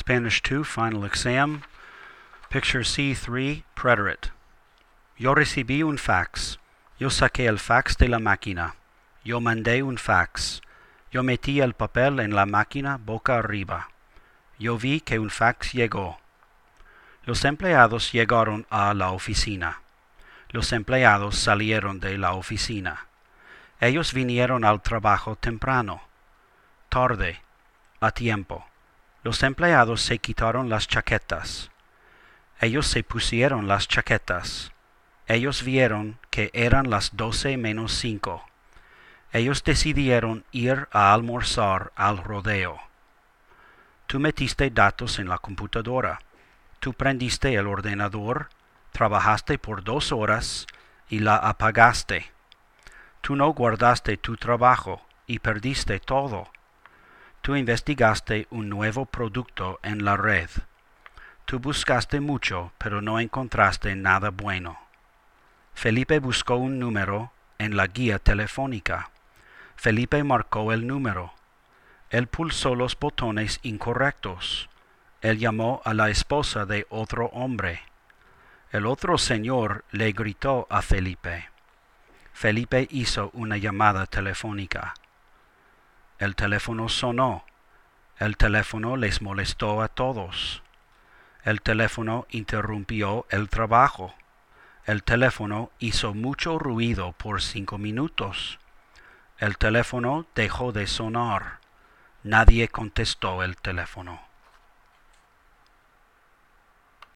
Spanish 2, final exam. Picture C3, preterite. Yo recibí un fax. Yo saqué el fax de la máquina. Yo mandé un fax. Yo metí el papel en la máquina boca arriba. Yo vi que un fax llegó. Los empleados llegaron a la oficina. Los empleados salieron de la oficina. Ellos vinieron al trabajo temprano, tarde, a tiempo. Los empleados se quitaron las chaquetas. Ellos se pusieron las chaquetas. Ellos vieron que eran las 12:05. Ellos decidieron ir a almorzar al rodeo. Tú metiste datos en la computadora. Tú prendiste el ordenador, trabajaste por 2 horas y la apagaste. Tú no guardaste tu trabajo y perdiste todo. Tú investigaste un nuevo producto en la red. Tú buscaste mucho, pero no encontraste nada bueno. Felipe buscó un número en la guía telefónica. Felipe marcó el número. Él pulsó los botones incorrectos. Él llamó a la esposa de otro hombre. El otro señor le gritó a Felipe. Felipe hizo una llamada telefónica. El teléfono sonó. El teléfono les molestó a todos. El teléfono interrumpió el trabajo. El teléfono hizo mucho ruido por 5 minutos. El teléfono dejó de sonar. Nadie contestó el teléfono.